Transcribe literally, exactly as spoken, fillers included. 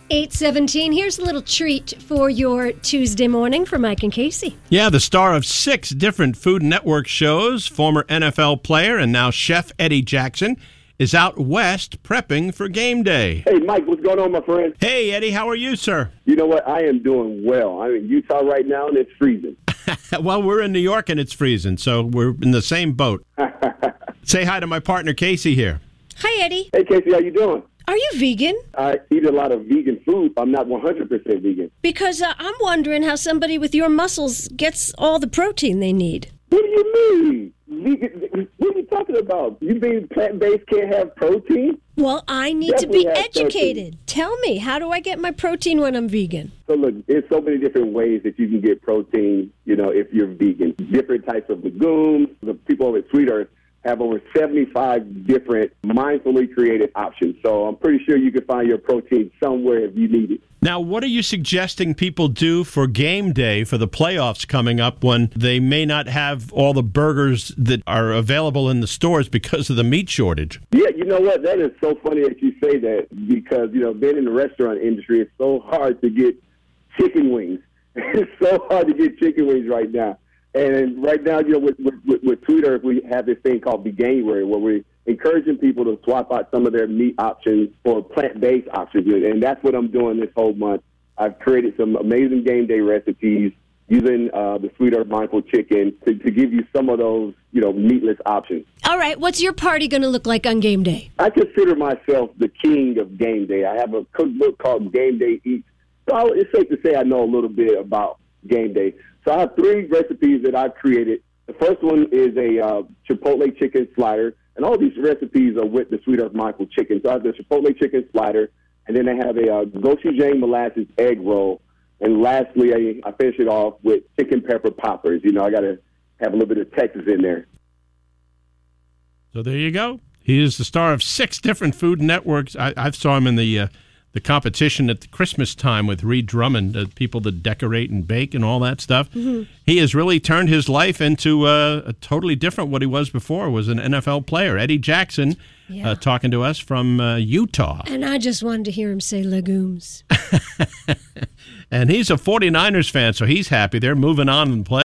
eight seventeen. Here's a little treat for your Tuesday morning for Mike and Casey. Yeah, the star of six different Food Network shows, former N F L player and now chef Eddie Jackson, is out west prepping for game day. Hey, Mike, what's going on, my friend? Hey, Eddie, how are you, sir? You know what? I am doing well. I'm in Utah right now, and it's freezing. Well, we're in New York, and it's freezing, so we're in the same boat. Say hi to my partner, Casey, here. Hi, Eddie. Hey, Casey, how you doing? Are you vegan? I eat a lot of vegan food. I'm not one hundred percent vegan. Because uh, I'm wondering how somebody with your muscles gets all the protein they need. What do you mean? Vegan? What are you talking about? You being plant-based can't have protein? Well, I need Definitely to be have educated. protein. Tell me, how do I get my protein when I'm vegan? So, look, there's so many different ways that you can get protein, you know, if you're vegan. Different types of legumes. The people over at Sweet Earth have over seventy-five different mindfully created options. So I'm pretty sure you can find your protein somewhere if you need it. Now, what are you suggesting people do for game day for the playoffs coming up when they may not have all the burgers that are available in the stores because of the meat shortage? Yeah, you know what? That is so funny that you say that because, you know, being in the restaurant industry, it's so hard to get chicken wings. It's so hard to get chicken wings right now. And right now, you know, with, with, with Sweet Earth, we have this thing called Veganuary, where we're encouraging people to swap out some of their meat options for plant-based options. And that's what I'm doing this whole month. I've created some amazing game day recipes using uh, the Sweet Earth Mindful Chicken to, to give you some of those, you know, meatless options. All right, what's your party going to look like on game day? I consider myself the king of game day. I have a cookbook called Game Day Eats. So it's safe to say I know a little bit about game day. So I have three recipes that I've created. The first one is a uh, Chipotle chicken slider, and all these recipes are with the Sweet Earth Mindful Chicken. So I have the Chipotle chicken slider, and then I have a uh, gochujang molasses egg roll, and lastly, I, I finish it off with chicken pepper poppers. You know, I got to have a little bit of Texas in there. So there you go. He is the star of six different Food Networks. I, I saw him in the uh, the competition at the Christmas time with Reed Drummond, uh, people that decorate and bake and all that stuff. Mm-hmm. He has really turned his life into uh, a totally different what he was before, was an N F L player. Eddie Jackson yeah. uh, talking to us from uh, Utah. And I just wanted to hear him say legumes. And he's a forty-niners fan, so he's happy. They're moving on and playing.